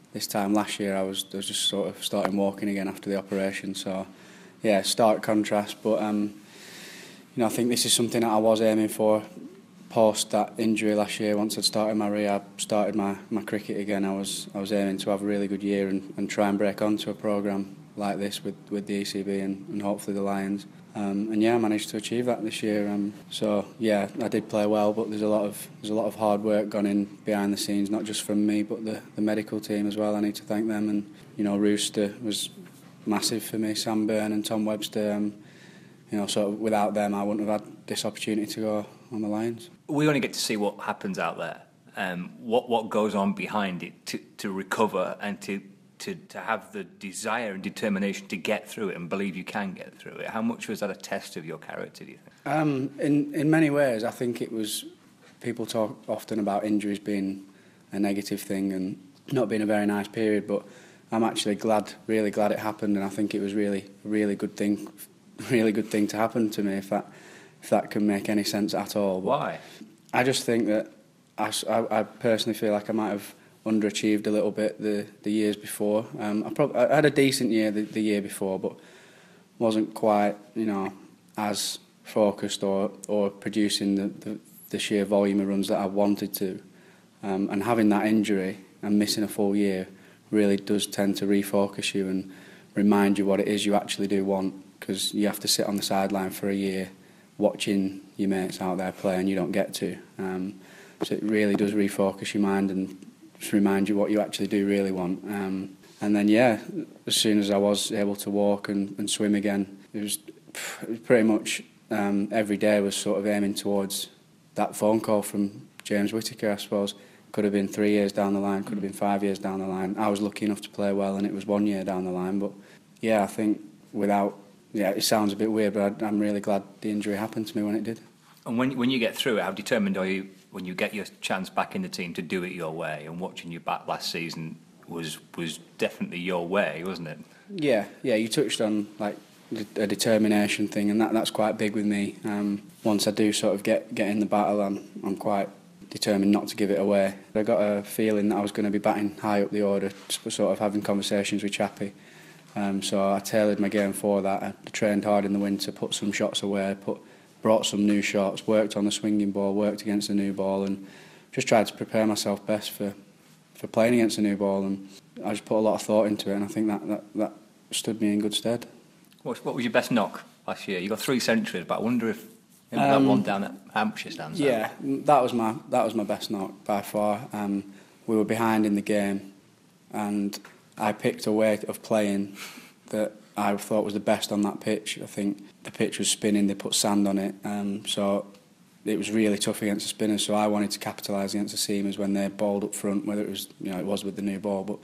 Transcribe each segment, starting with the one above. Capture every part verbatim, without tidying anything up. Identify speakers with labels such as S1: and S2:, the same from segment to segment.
S1: this time last year I was, I was just sort of starting walking again after the operation. So yeah, stark contrast. But um, you know, I think this is something that I was aiming for post that injury last year. Once I'd started my rehab, started my, my cricket again, I was I was aiming to have a really good year and, and try and break onto a programme like this with, with the E C B and, and hopefully the Lions. Um, and yeah, I managed to achieve that this year. Um, so yeah, I did play well, but there's a lot of there's a lot of hard work gone in behind the scenes, not just from me, but the, the medical team as well. I need to thank them. And you know, Rooster was massive for me, Sam Byrne and Tom Webster. Um, you know, so without them, I wouldn't have had this opportunity to go on the Lions.
S2: We only get to see what happens out there, um, what what goes on behind it to, to recover and to. To, to have the desire and determination to get through it and believe you can get through it. How much was that a test of your character, do you think?
S1: Um, in, in many ways, I think it was... People talk often about injuries being a negative thing and not being a very nice period, but I'm actually glad, really glad it happened, and I think it was really, really good thing, really good thing to happen to me, if that, if that can make any sense at all. But
S2: why?
S1: I just think that I, I, I personally feel like I might have underachieved a little bit the, the years before. Um, I, prob- I had a decent year the, the year before, but wasn't quite, you know, as focused or, or producing the, the, the sheer volume of runs that I wanted to. Um, and having that injury and missing a full year really does tend to refocus you and remind you what it is you actually do want, because you have to sit on the sideline for a year watching your mates out there play and you don't get to. Um, so it really does refocus your mind and just remind you what you actually do really want. Um, and then, yeah, as soon as I was able to walk and, and swim again, it was, it was pretty much um, every day was sort of aiming towards that phone call from James Whittaker, I suppose. Could have been three years down the line, could have been five years down the line. I was lucky enough to play well and it was one year down the line. But, yeah, I think without... Yeah, it sounds a bit weird, but I, I'm really glad the injury happened to me when it did.
S2: And when when you get through it, how determined are you when you get your chance back in the team to do it your way? And watching you back last season was was definitely your way, wasn't it?
S1: Yeah, yeah. You touched on like a determination thing, and that that's quite big with me. Um, once I do sort of get get in the battle, I'm I'm quite determined not to give it away. I got a feeling that I was going to be batting high up the order, sort of having conversations with Chappie. Um, so I tailored my game for that. I trained hard in the winter, put some shots away, put. brought some new shots, worked on the swinging ball, worked against the new ball, and just tried to prepare myself best for, for playing against the new ball. And I just put a lot of thought into it, and I think that, that, that stood me in good stead.
S2: What, what was your best knock last year? You got three centuries, but I wonder if maybe um, that one down at Hampshire stands out.
S1: Yeah, that was my that was my best knock by far. Um, we were behind in the game, and I picked a way of playing that I thought was the best on that pitch. I think the pitch was spinning, they put sand on it, um, so it was really tough against the spinners, so I wanted to capitalise against the seamers when they bowled up front, whether it was, you know, it was with the new ball, but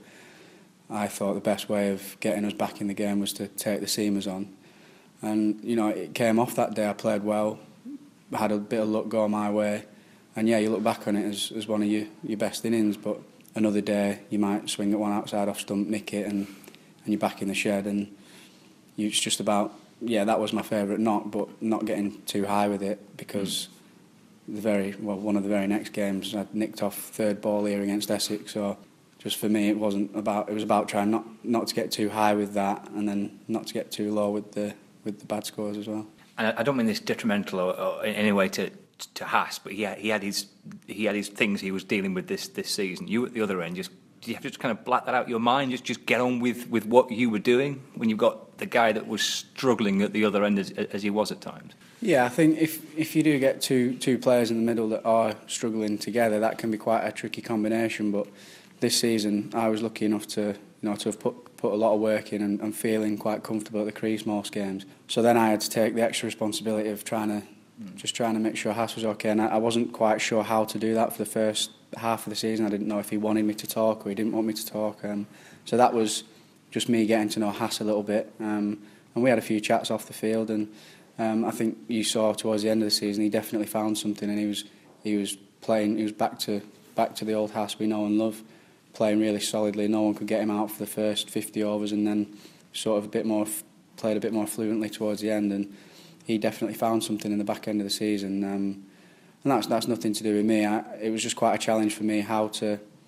S1: I thought the best way of getting us back in the game was to take the seamers on. And, you know, it came off that day. I played well, had a bit of luck go my way, and yeah, you look back on it as, as one of your, your best innings, but another day you might swing at one outside off stump, nick it, and, and you're back in the shed, and you, it's just about, yeah, that was my favourite knock, but not getting too high with it, because mm. the very well, one of the very next games I nicked off third ball here against Essex, so just for me it wasn't about, it was about trying not not to get too high with that, and then not to get too low with the with the bad scores as well.
S2: And I don't mean this detrimental or, or in any way to to Haas, but he had, he had his he had his things he was dealing with this this season. You at the other end, just did you have to just kind of black that out of your mind, just just get on with, with what you were doing when you've got the guy that was struggling at the other end as, as he was at times? Yeah,
S1: I think if if you do get two two players in the middle that are struggling together, that can be quite a tricky combination. But this season, I was lucky enough to you know to have put put a lot of work in and, and feeling quite comfortable at the crease most games. So then I had to take the extra responsibility of trying to mm. just trying to make sure Haas was okay, and I, I wasn't quite sure how to do that for the first half of the season. I didn't know if he wanted me to talk or he didn't want me to talk. Um, so that was just me getting to know Haas a little bit, um, and we had a few chats off the field, and um, I think you saw towards the end of the season he definitely found something, and he was he was playing. He was back to back to the old Haas we know and love. Playing really solidly, no one could get him out for the first fifty overs, and then sort of a bit more played a bit more fluently towards the end, and he definitely found something in the back end of the season, um, and that's that's nothing to do with me. I, it was just quite a challenge for me how to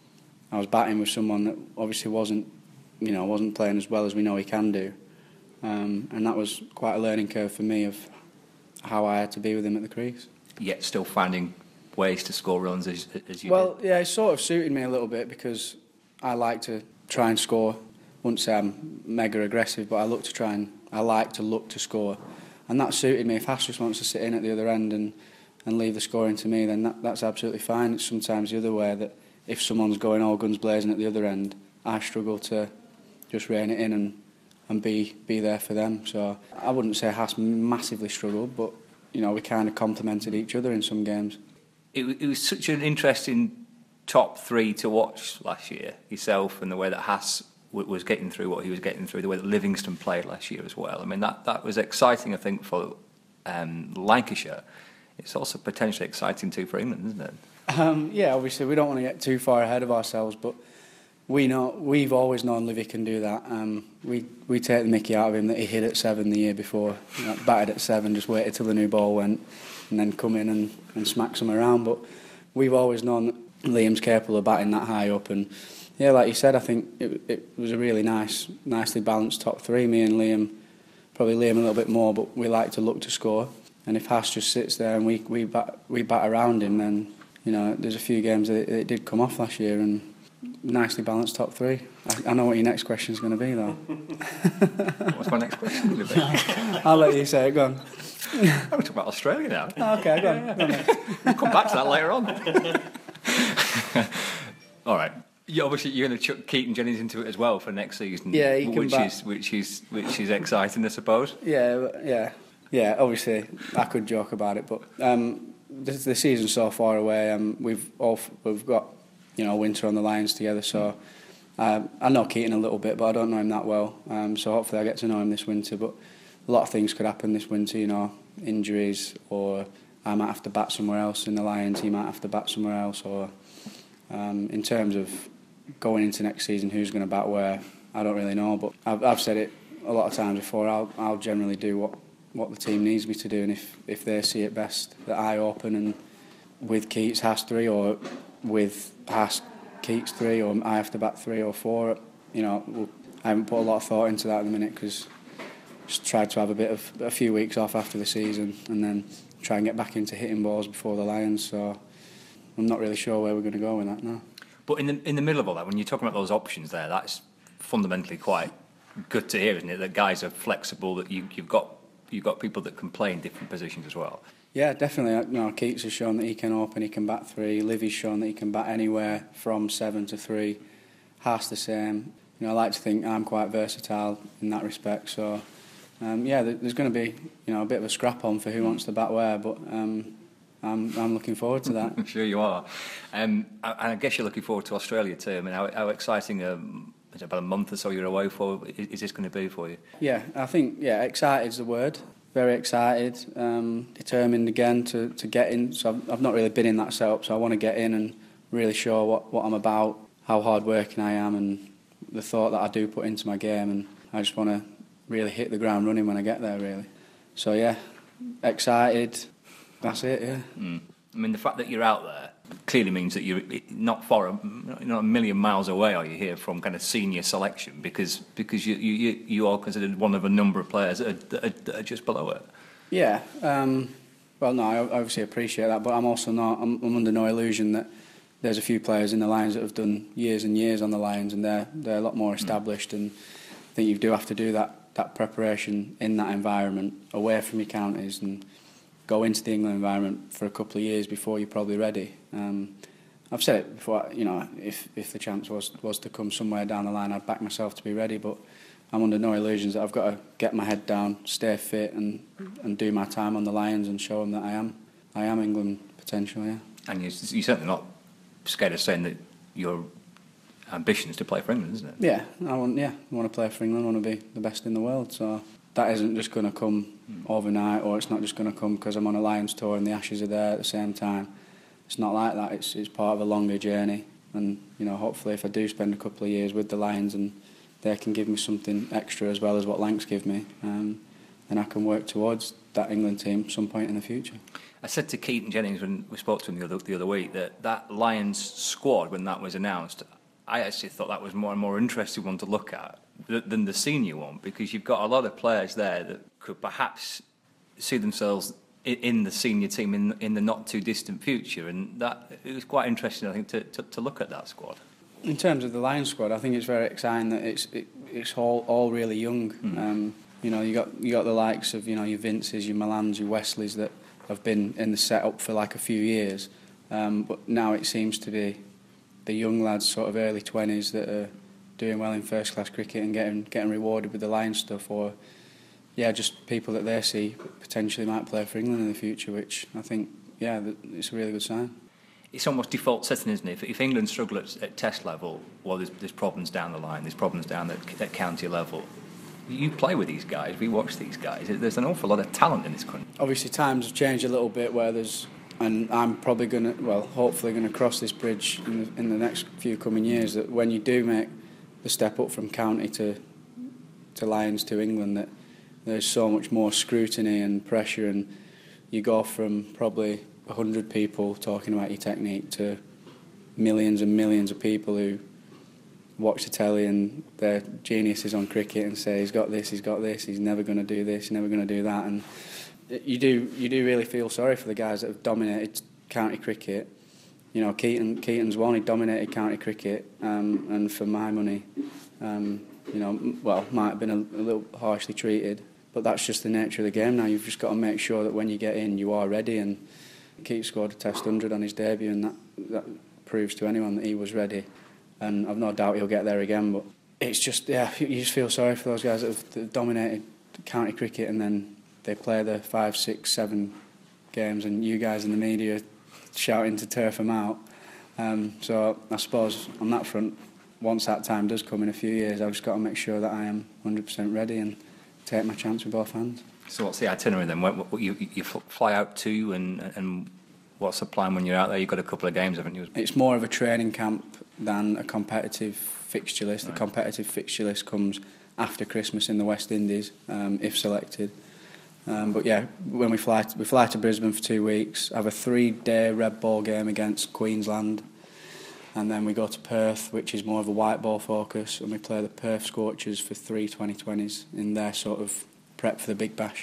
S1: I was batting with someone that obviously wasn't, you know, wasn't playing as well as we know he can do, um, and that was quite a learning curve for me of how I had to be with him at the crease.
S2: Yet still finding ways to score runs as, as you
S1: well,
S2: did.
S1: yeah, it sort of suited me a little bit because I like to try and score. I wouldn't say I'm mega aggressive, but I look to try and I like to look to score, and that suited me. If Haas just wants to sit in at the other end and, and leave the scoring to me, then that, that's absolutely fine. It's sometimes the other way that if someone's going all guns blazing at the other end, I struggle to just rein it in and, and be be there for them. So I wouldn't say Haas massively struggled, but you know we kind of complemented each other in some games.
S2: It, it was such an interesting top three to watch last year, yourself and the way that Haas w- was getting through what he was getting through, the way that Livingston played last year as well. I mean, that, that was exciting, I think, for um, Lancashire. It's also potentially exciting too for England, isn't it?
S1: Um, yeah, obviously we don't want to get too far ahead of ourselves, but we know we've always known Livy can do that. Um, we we take the mickey out of him that he hit at seven the year before, you know, batted at seven, just waited till the new ball went, and then come in and, and smack some around. But we've always known that Liam's capable of batting that high up, and yeah, like you said, I think it, it was a really nice, nicely balanced top three. Me and Liam, probably Liam a little bit more, but we like to look to score. And if Haas just sits there and we we bat, we bat around him, then you know there's a few games that it, it did come off last year, and nicely balanced top three. I, I know what your next question is going to be, though.
S2: What's my next question going to be?
S1: I'll let you say it. Go on.
S2: I'm talking about Australia now.
S1: Oh, okay, go on. Go on.
S2: We'll come back to that later on. All right. Yeah, obviously you're going to chuck Keaton Jennings into it as well for next season.
S1: Yeah, he can
S2: which
S1: bat.
S2: is which is which is exciting, I suppose.
S1: Yeah, yeah, yeah. Obviously, I could joke about it, but um, the, the season's so far away. Um, we've all we've got you know winter on the Lions together, so um, I know Keaton a little bit, but I don't know him that well. Um, so hopefully, I get to know him this winter. But a lot of things could happen this winter, you know, injuries, or I might have to bat somewhere else in the Lions. He might have to bat somewhere else, or um, in terms of going into next season, who's going to bat where, I don't really know. But I've, I've said it a lot of times before. I'll, I'll generally do what, what the team needs me to do, and if, if they see it best that I open and with Keats Haas three, or with Haas Keats three, or I have to bat three or four, you know, we'll, I haven't put a lot of thought into that at the minute because just tried to have a bit of a few weeks off after the season and then try and get back into hitting balls before the Lions. So I'm not really sure where we're going to go with that now.
S2: But in the in the middle of all that, when you're talking about those options there, that's fundamentally quite good to hear, isn't it? That guys are flexible, that you, you've got you've got people that can play in different positions as well.
S1: Yeah, definitely. You know, Keats has shown that he can open, he can bat three. Livy's shown that he can bat anywhere from seven to three. Haas the same. You know, I like to think I'm quite versatile in that respect. So, um, yeah, there's going to be you know a bit of a scrap on for who wants to bat where, but um, I'm I'm looking forward to that.
S2: I'm sure you are. Um, and I guess you're looking forward to Australia too. I mean, how, how exciting, um, is it about a month or so you're away for, is, is this going to be for you?
S1: Yeah, I think, yeah, excited's the word. Very excited, um, determined again to, to get in. So I've, I've not really been in that setup, so I want to get in and really show what, what I'm about, how hard working I am, and the thought that I do put into my game, and I just want to really hit the ground running when I get there, really. So yeah, excited. That's it, yeah.
S2: Mm. I mean, the fact that you're out there clearly means that you're not far, a, not a million miles away, are you, here from kind of senior selection, because because you you, you are considered one of a number of players that are, that are, that are just below it.
S1: Yeah. Um, well, no, I obviously appreciate that, but I'm also not. I'm, I'm under no illusion that there's a few players in the Lions that have done years and years on the Lions, and they're they're a lot more established. Mm. And I think you do have to do that that preparation in that environment, away from your counties, and go into the England environment for a couple of years before you're probably ready. Um, I've said it before, you know, if if the chance was was to come somewhere down the line, I'd back myself to be ready, but I'm under no illusions that I've got to get my head down, stay fit, and, and do my time on the Lions and show them that I am I am England potential, yeah.
S2: And you're, you're certainly not scared of saying that your ambition is to play for England, isn't it?
S1: Yeah, I want, yeah, I want to play for England, I want to be the best in the world, so that isn't just going to come overnight, or it's not just going to come because I'm on a Lions tour and the Ashes are there at the same time. It's not like that. It's it's part of a longer journey, and you know, hopefully, if I do spend a couple of years with the Lions and they can give me something extra as well as what Lancs give me, um, then I can work towards that England team some point in the future.
S2: I said to Keaton Jennings when we spoke to him the other the other week that that Lions squad, when that was announced, I actually thought that was more and more interesting one to look at than the senior one, because you've got a lot of players there that could perhaps see themselves in the senior team in in the not too distant future, and that it was quite interesting, I think, to, to, to look at that squad.
S1: In terms of the Lions squad, I think it's very exciting that it's it, it's all all really young. Mm. Um, you know, you got you got the likes of you know your Vinces, your Milans, your Wesleys that have been in the setup for like a few years, um, but now it seems to be the young lads, sort of early twenties, that are doing well in first class cricket and getting getting rewarded with the Lions stuff, or yeah, just people that they see potentially might play for England in the future, which I think, yeah, it's a really good sign.
S2: It's almost default setting, isn't it? If, if England struggle at, at test level, well, there's, there's problems down the line, there's problems down at, at county level. You play with these guys, we watch these guys, there's an awful lot of talent in this country.
S1: Obviously times have changed a little bit where there's, and I'm probably going to, well, hopefully going to cross this bridge in the, in the next few coming years, that when you do make the step up from county to, to Lions to England, that there's so much more scrutiny and pressure, and you go from probably a hundred people talking about your technique to millions and millions of people who watch the telly and they're geniuses on cricket and say he's got this, he's got this, he's never going to do this, he's never going to do that, and you do you do really feel sorry for the guys that have dominated county cricket. You know, Keaton Keaton's one, he dominated county cricket, um, and for my money, um, you know, well, might have been a, a little harshly treated. But that's just the nature of the game now. You've just got to make sure that when you get in, you are ready. And Keith scored a Test one hundred on his debut, and that, that proves to anyone that he was ready. And I've no doubt he'll get there again. But it's just, yeah, you just feel sorry for those guys that have, that have dominated county cricket, and then they play the five, six, seven games, and you guys in the media shouting to turf them out. Um, so I suppose on that front, once that time does come in a few years, I've just got to make sure that I am one hundred percent ready and take my chance with both hands.
S2: So what's the itinerary then? What, what you, you fly out to, and, and what's the plan when you're out there? You've got a couple of games, haven't you?
S1: It's more of a training camp than a competitive fixture list. Right. The competitive fixture list comes after Christmas in the West Indies, um, if selected. Um, but yeah, when we fly, to, we fly to Brisbane for two weeks, have a three-day red ball game against Queensland, and then we go to Perth, which is more of a white ball focus, and we play the Perth Scorchers for three twenty twenties in their sort of prep for the Big Bash.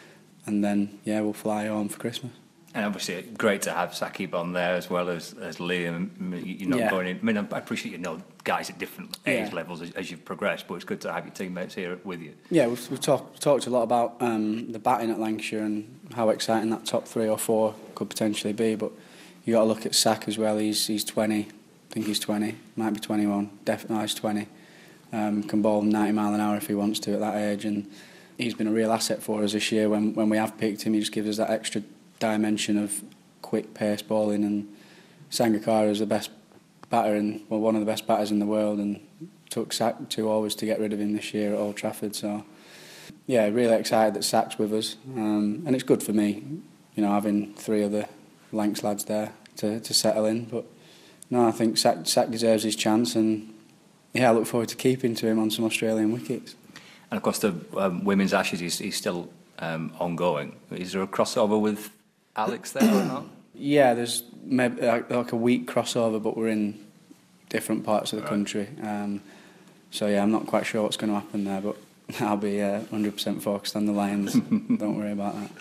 S1: And then, yeah, we'll fly home for Christmas.
S2: And obviously, great to have Saqib on there as well as, as Liam. You're not yeah. going in. I mean, I appreciate you know guys at different age yeah. levels as, as you've progressed, but it's good to have your teammates here with you.
S1: Yeah, we've, we've talk, talked a lot about um, the batting at Lancashire and how exciting that top three or four could potentially be. But you got to look at Sack as well. He's he's twenty. I think he's twenty. Might be twenty-one. Definitely, no, he's twenty. Um, can bowl ninety mile an hour if he wants to at that age, and he's been a real asset for us this year. When when we have picked him, he just gives us that extra dimension of quick pace bowling, and Sangakkara is the best batter and well, one of the best batters in the world, and took Sack two overs to get rid of him this year at Old Trafford. So yeah, really excited that Sack's with us, um, and it's good for me, you know, having three other Lancs lads there to, to settle in. But no, I think Sack, Sack deserves his chance, and yeah, I look forward to keeping to him on some Australian wickets.
S2: And of course, the um, women's Ashes is, is still um, ongoing. Is there a crossover with Alex there or not? Yeah, there's maybe like, like a week crossover, but we're in different parts of the right. country. Um, so yeah, I'm not quite sure what's going to happen there, but I'll be uh, one hundred percent focused on the Lions. Don't worry about that.